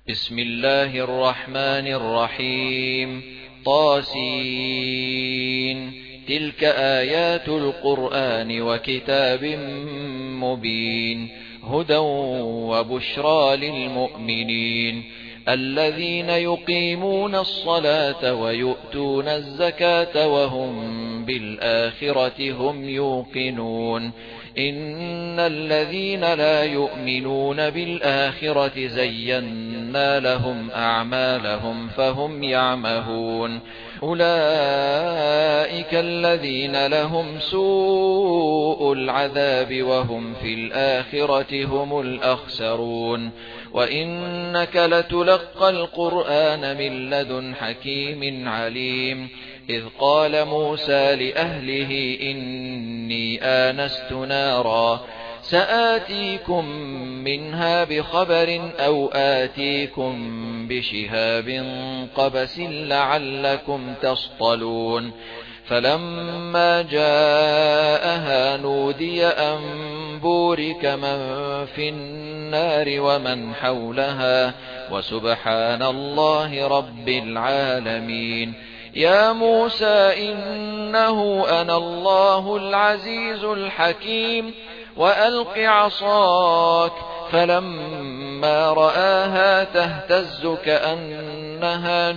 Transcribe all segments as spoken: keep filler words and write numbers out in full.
بسم الله الرحمن الرحيم طاسين تلك آيات القرآن وكتاب مبين هدى وبشرى للمؤمنين الذين يقيمون الصلاة ويؤتون الزكاة وهم بالآخرة هم يوقنون إن الذين لا يؤمنون بالآخرة زينا لهم أعمالهم فهم يعمهون أولئك الذين لهم سوء العذاب وهم في الآخرة هم الأخسرون وإنك لتلقى القرآن من لدن حكيم عليم إذ قال موسى لأهله إني آنست نارا سآتيكم منها بخبر أو آتيكم بشهاب قبس لعلكم تصطلون فلما جاءها نودي أن بورك من في النار ومن حولها وسبحان الله رب العالمين يا موسى إنه أنا الله العزيز الحكيم وألق عصاك فلما رآها تهتز كأنها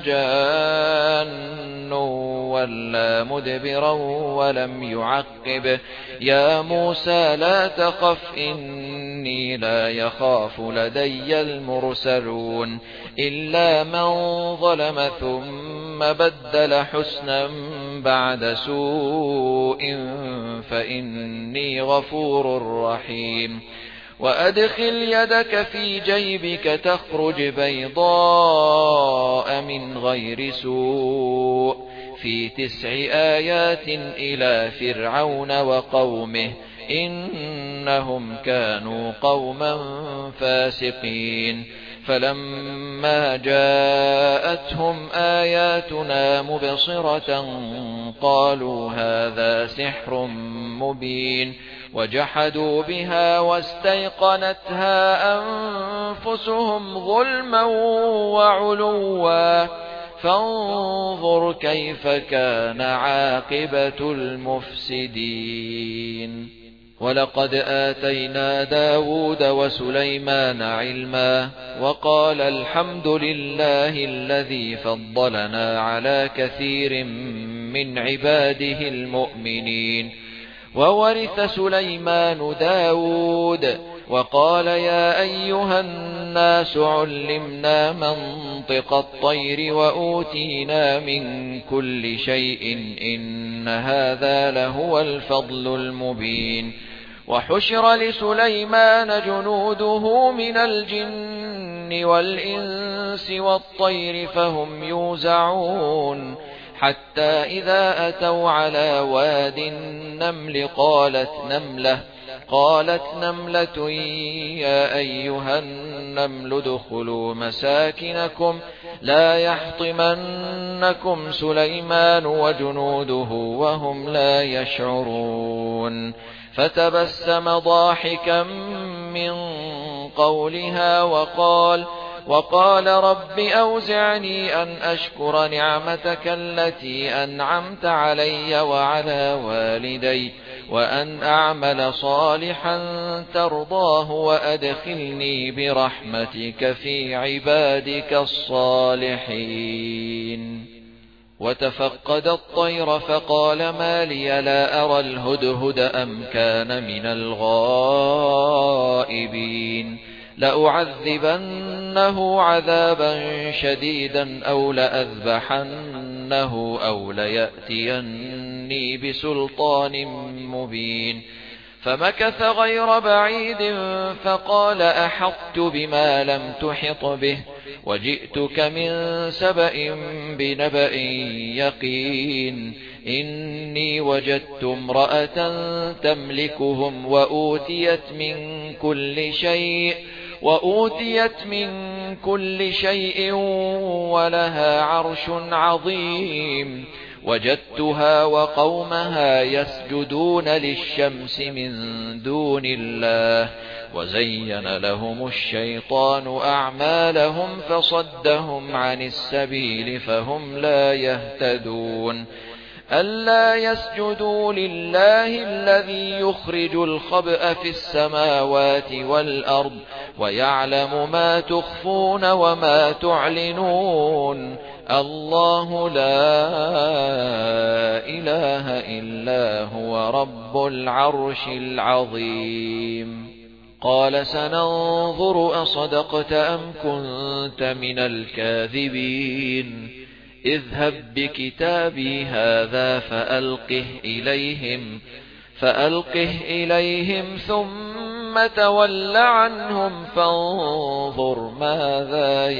جان ولا مدبرا ولم يعقب يا موسى لا تخف إني لا يخاف لدي المرسلون إلا من ظلم ثم بدل حسنا بعد سوء فإني غفور رحيم وأدخل يدك في جيبك تخرج بيضاء من غير سوء في تسع آيات إلى فرعون وقومه إنهم كانوا قوما فاسقين فلما جاءتهم آياتنا مبصرة قالوا هذا سحر مبين وجحدوا بها واستيقنتها أنفسهم ظلما وعلوا فانظر كيف كان عاقبة المفسدين ولقد آتينا داود وسليمان علما وقال الحمد لله الذي فضلنا على كثير من عباده المؤمنين وورث سليمان داود وقال يا أيها الناس علمنا منطق الطير وأوتينا من كل شيء إن هذا لهو الفضل المبين وحشر لسليمان جنوده من الجن والإنس والطير فهم يوزعون حتى إذا أتوا على واد النمل قالت نملة قالت نملة يا أيها النمل ادخلوا مساكنكم لا يحطمنكم سليمان وجنوده وهم لا يشعرون فتبسم ضاحكا من قولها وقال وقال رب أوزعني أن أشكر نعمتك التي أنعمت علي وعلى والدي وأن أعمل صالحا ترضاه وأدخلني برحمتك في عبادك الصالحين وتفقد الطير فقال ما لي لا أرى الهدهد أم كان من الغائبين لأعذبنه عذابا شديدا أو لأذبحنه أو ليأتيني بسلطان مبين فمكث غير بعيد فقال أحطت بما لم تحط به وجئتك من سبأ بنبأ يقين إني وجدت امرأة تملكهم وأوتيت من كل شيء وأوتيت من كل شيء ولها عرش عظيم وجدتها وقومها يسجدون للشمس من دون الله وزين لهم الشيطان أعمالهم فصدهم عن السبيل فهم لا يهتدون ألا يسجدوا لله الذي يخرج الخبأ في السماوات والأرض ويعلم ما تخفون وما تعلنون الله لا إله إلا هو رب العرش العظيم قال سننظر أصدقت أم كنت من الكاذبين اذهب بكتابي هذا فألقه إليهم فألقه إليهم ثم تول عنهم فانظر ماذا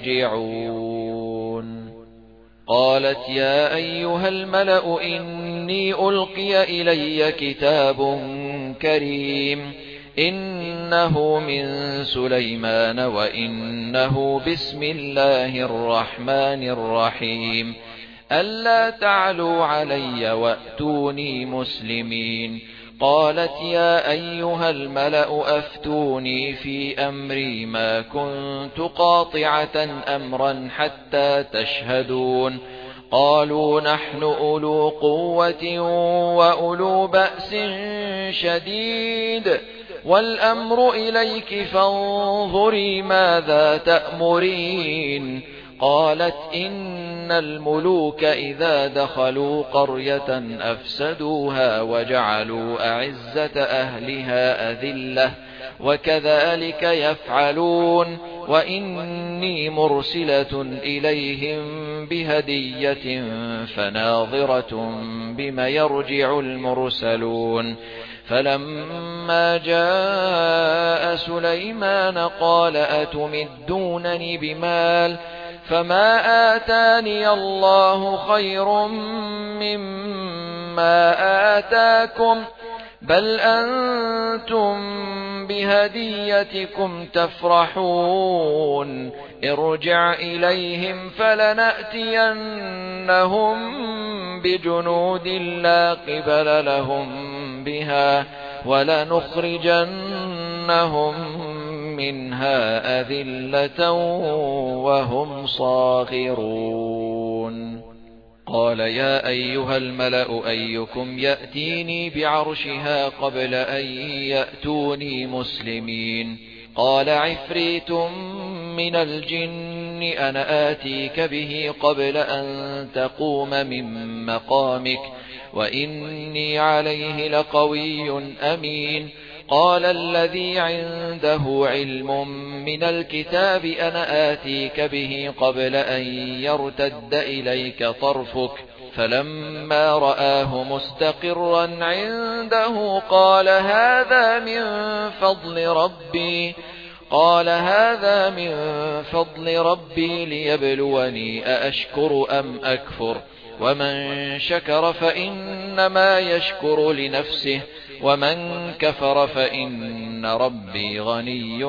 يرجعون قالت يا أيها الملأ إني ألقي إلي كتاب كريم إنه من سليمان وإنه بسم الله الرحمن الرحيم ألا تعلوا علي وأتوني مسلمين قالت يا أيها الملأ أفتوني في أمري ما كنت قاطعة أمرا حتى تشهدون قالوا نحن أولو قوة وأولو بأس شديد والأمر إليك فانظري ماذا تأمرين قالت إن الملوك إذا دخلوا قرية أفسدوها وجعلوا أعزة أهلها أذلة وكذلك يفعلون وإني مرسلة إليهم بهدية فناظرة بما يرجع المرسلون فلما جاء سليمان قال أتمدونني بمال فما آتاني الله خير مما آتاكم بل أنتم بهديتكم تفرحون ارجع إليهم فلنأتينهم بجنود لا قبل لهم بها ولنخرجنهم منها أذلة وهم صاغرون قال يا أيها الملأ أيكم يأتيني بعرشها قبل أن يأتوني مسلمين قال عفريت من الجن أنا آتيك به قبل أن تقوم من مقامك وإني عليه لقوي أمين قال الذي عنده علم من الكتاب أنا آتيك به قبل أن يرتد إليك طرفك فلما رآه مستقرا عنده قال هذا من فضل ربي قال هذا من فضل ربي ليبلوني أأشكر أم أكفر ومن شكر فإنما يشكر لنفسه ومن كفر فإن ربي غني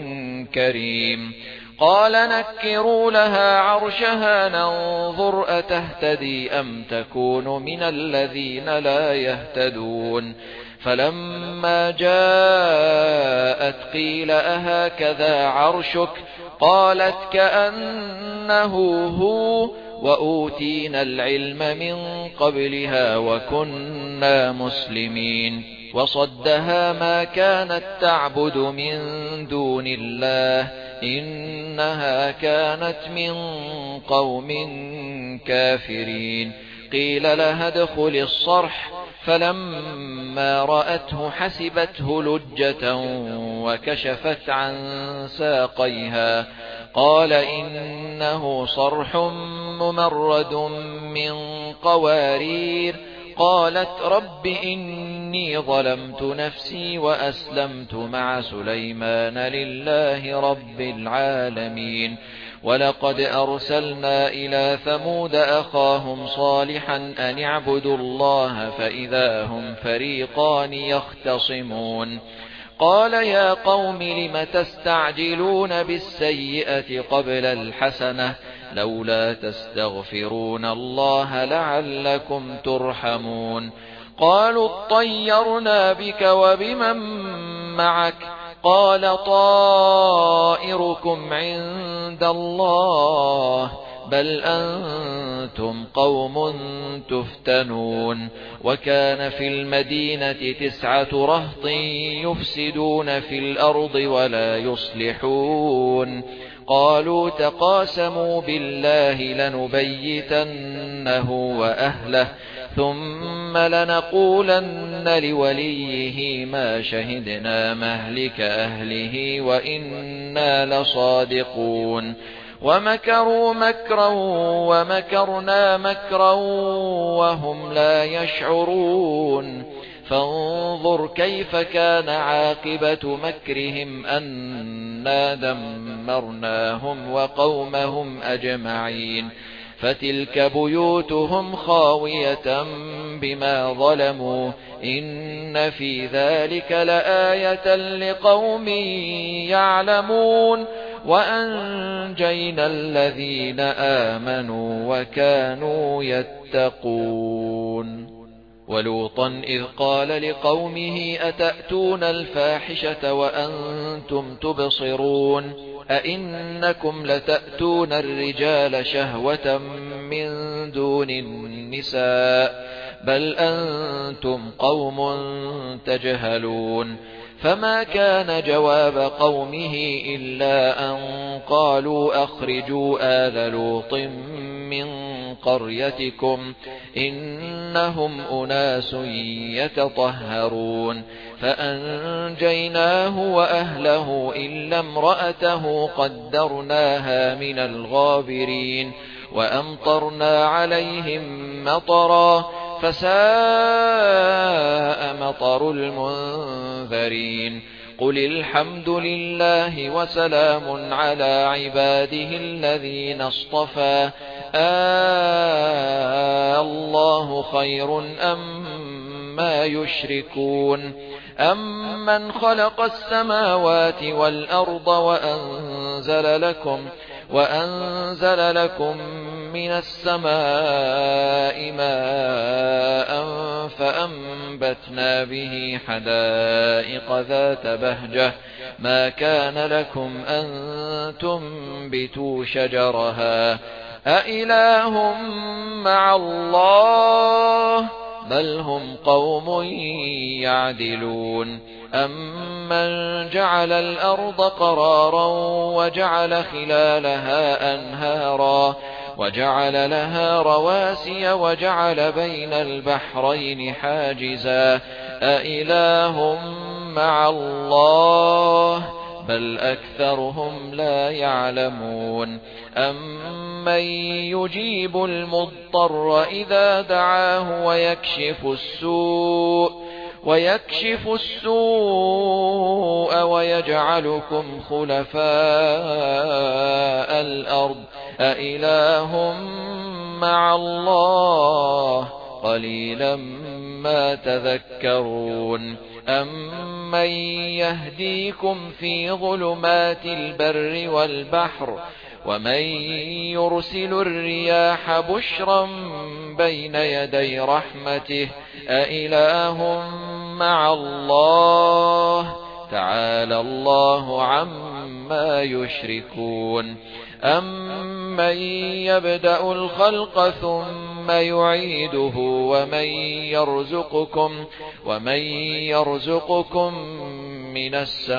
كريم قال نكروا لها عرشها ننظر أتهتدي أم تكون من الذين لا يهتدون فلما جاءت قيل أهكذا عرشك قالت كأنه هو وأوتينا العلم من قبلها وكنا مسلمين وصدها ما كانت تعبد من دون الله إنها كانت من قوم كافرين قيل لها ادخل الصرح فلما رأته حسبته لجة وكشفت عن ساقيها قال إنه صرح ممرد من قوارير قالت رب إني ظلمت نفسي وأسلمت مع سليمان لله رب العالمين ولقد أرسلنا إلى ثمود أخاهم صالحا أن اعبدوا الله فإذا هم فريقان يختصمون قال يا قوم لم تستعجلون بالسيئة قبل الحسنة لولا تستغفرون الله لعلكم ترحمون قالوا اطيرنا بك وبمن معك قال طائركم عند الله بل أنتم قوم تفتنون وكان في المدينة تسعة رهط يفسدون في الأرض ولا يصلحون قالوا تقاسموا بالله لنبيتنه وأهله ثم لنقولن لوليه ما شهدنا مهلك أهله وإنا لصادقون ومكروا مكرا ومكرنا مكرا وهم لا يشعرون فانظر كيف كان عاقبة مكرهم أنا دمرناهم وقومهم أجمعين فتلك بيوتهم خاوية بما ظلموا إن في ذلك لآية لقوم يعلمون وأنجينا الذين آمنوا وكانوا يتقون ولوطا إذ قال لقومه أتأتون الفاحشة وأنتم تبصرون أئنكم لتأتون الرجال شهوة من دون النساء بل أنتم قوم تجهلون فما كان جواب قومه إلا أن قالوا أخرجوا آل لوط من قريتكم إنهم أناس يتطهرون فأنجيناه وأهله إلا امرأته قدرناها من الغابرين وأمطرنا عليهم مطرا فساء مطر المنذرين قل الحمد لله وسلام على عباده الذين اصطفى آه الله خير أم ما يشركون أمن خلق السماوات والأرض وأنزل لكم وأنزل لكم من السماء ماء فأنبتنا به حدائق ذات بهجة ما كان لكم أن تنبتوا شجرها أإله مع الله بل هم قوم يعدلون أمن جعل الأرض قرارا وجعل خلالها أنهارا وجعل لها رواسي وجعل بين البحرين حاجزا أإله مع الله بل أكثرهم لا يعلمون أمن يجيب المضطر إذا دعاه ويكشف السوء ويكشف السوء ويجعلكم خلفاء الأرض أإله مع الله قليلا ما تذكرون أمن يهديكم في ظلمات البر والبحر ومن يرسل الرياح بشرا بين يدي رحمته أإله مع الله تعالى الله عما يشركون أمن يبدأ الخلق ثم يعيده ومن يرزقكم ومن يرزقكم من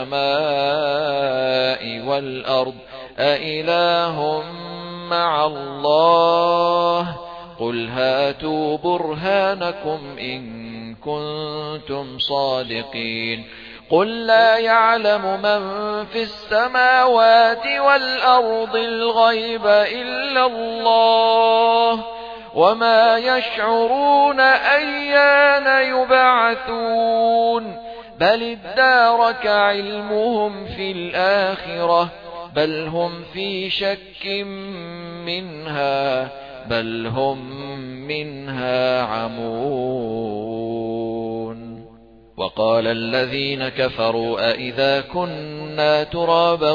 السماء والأرض أإله مع الله قل هاتوا برهانكم إن كنتم صادقين قل لا يعلم من في السماوات والأرض الغيب إلا الله وما يشعرون أيان يبعثون بل ادارك علمهم في الآخرة بل هم في شك منها بل هم منها عمون وقال الذين كفروا أئذا كنا ترابا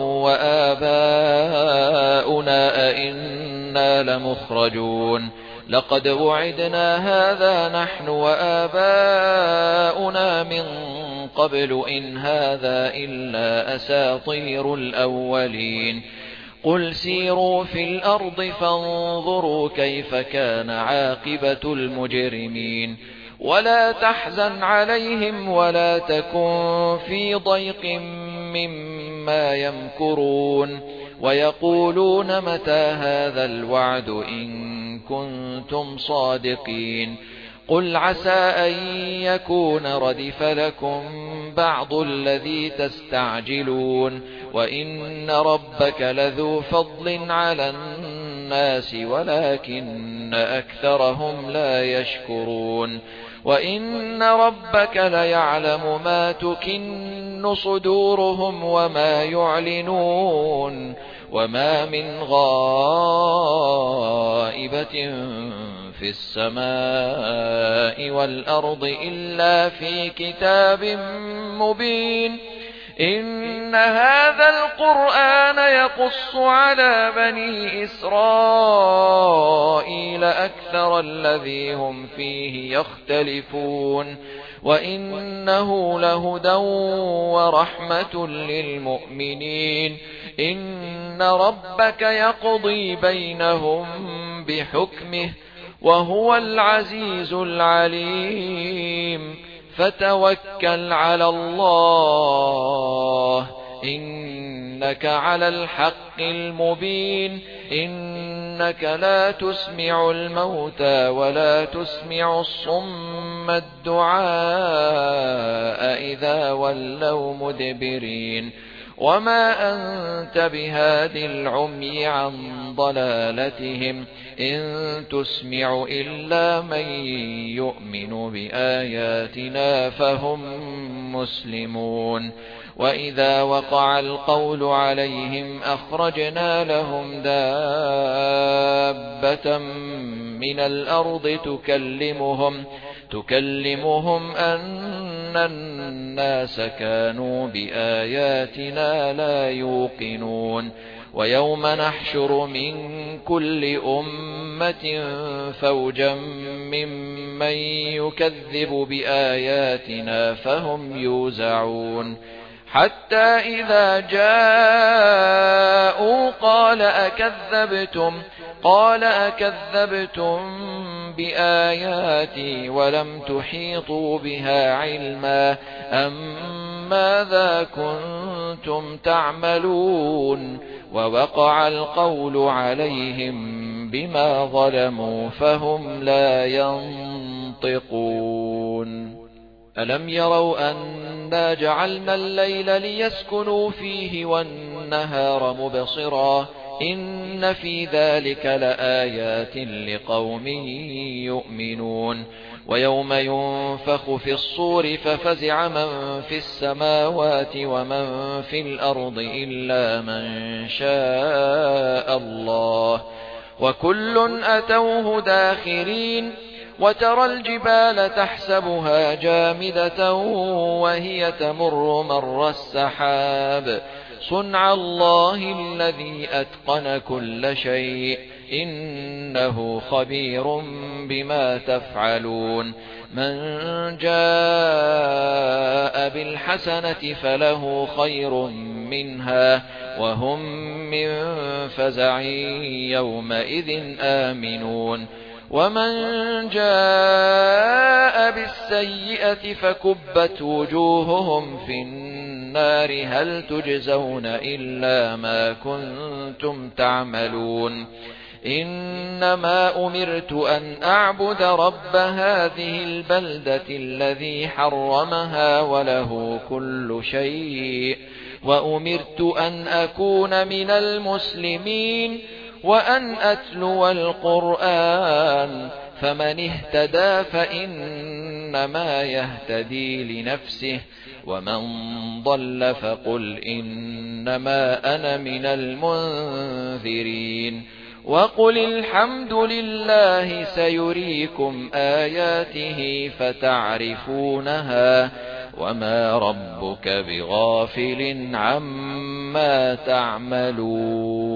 وآباؤنا أئنا لمخرجون لقد وعدنا هذا نحن وآباؤنا من قبل إن هذا إلا أساطير الأولين قل سيروا في الأرض فانظروا كيف كان عاقبة المجرمين ولا تحزن عليهم ولا تكن في ضيق مما يمكرون ويقولون متى هذا الوعد إن كنتم صادقين قل عسى أن يكون ردف لكم بعض الذي تستعجلون وإن ربك لذو فضل على الناس ولكن أكثرهم لا يشكرون وإن ربك ليعلم ما تكن صدورهم وما يعلنون وما من غائبة في السماء والأرض إلا في كتاب مبين إن هذا القرآن يقص على بني إسرائيل أكثر الذي هم فيه يختلفون وإنه لهدى ورحمة للمؤمنين إن ربك يقضي بينهم بحكمه وهو العزيز العليم فتوكل على الله إنك على الحق المبين إنك لا تسمع الموتى ولا تسمع الصم الدعاء إذا ولوا مدبرين وما أنت بهاد العمي عن ضلالتهم إن تسمع إلا من يؤمن بآياتنا فهم مسلمون وإذا وقع القول عليهم أخرجنا لهم دابة من الأرض تكلمهم تكلمهم أن الناس كانوا بآياتنا لا يوقنون ويوم نحشر من كل أمة فوجا ممن يكذب بآياتنا فهم يوزعون حتى إذا جاءوا قال أكذبتم قال أكذبتم بآياتي ولم تحيطوا بها علما أم ماذا كنتم تعملون ووقع القول عليهم بما ظلموا فهم لا ينطقون ألم يروا أنا جعلنا الليل ليسكنوا فيه والنهار مبصرا إن في ذلك لآيات لقوم يؤمنون ويوم ينفخ في الصور ففزع من في السماوات ومن في الأرض إلا من شاء الله وكل أتوه داخرين وترى الجبال تحسبها جامدة وهي تمر مر السحاب صنع الله الذي أتقن كل شيء إنه خبير بما تفعلون من جاء بالحسنة فله خير منها وهم من فزع يومئذ آمنون ومن جاء بالسيئة فكبت وجوههم في النار هل تجزون إلا ما كنتم تعملون إنما أمرت أن أعبد رب هذه البلدة الذي حرمها وله كل شيء وأمرت أن أكون من المسلمين وأن أتلو القرآن فمن اهتدى فإنما يهتدي لنفسه ومن ضل فقل إنما أنا من المنذرين وقل الحمد لله سيريكم آياته فتعرفونها وما ربك بغافل عما تعملون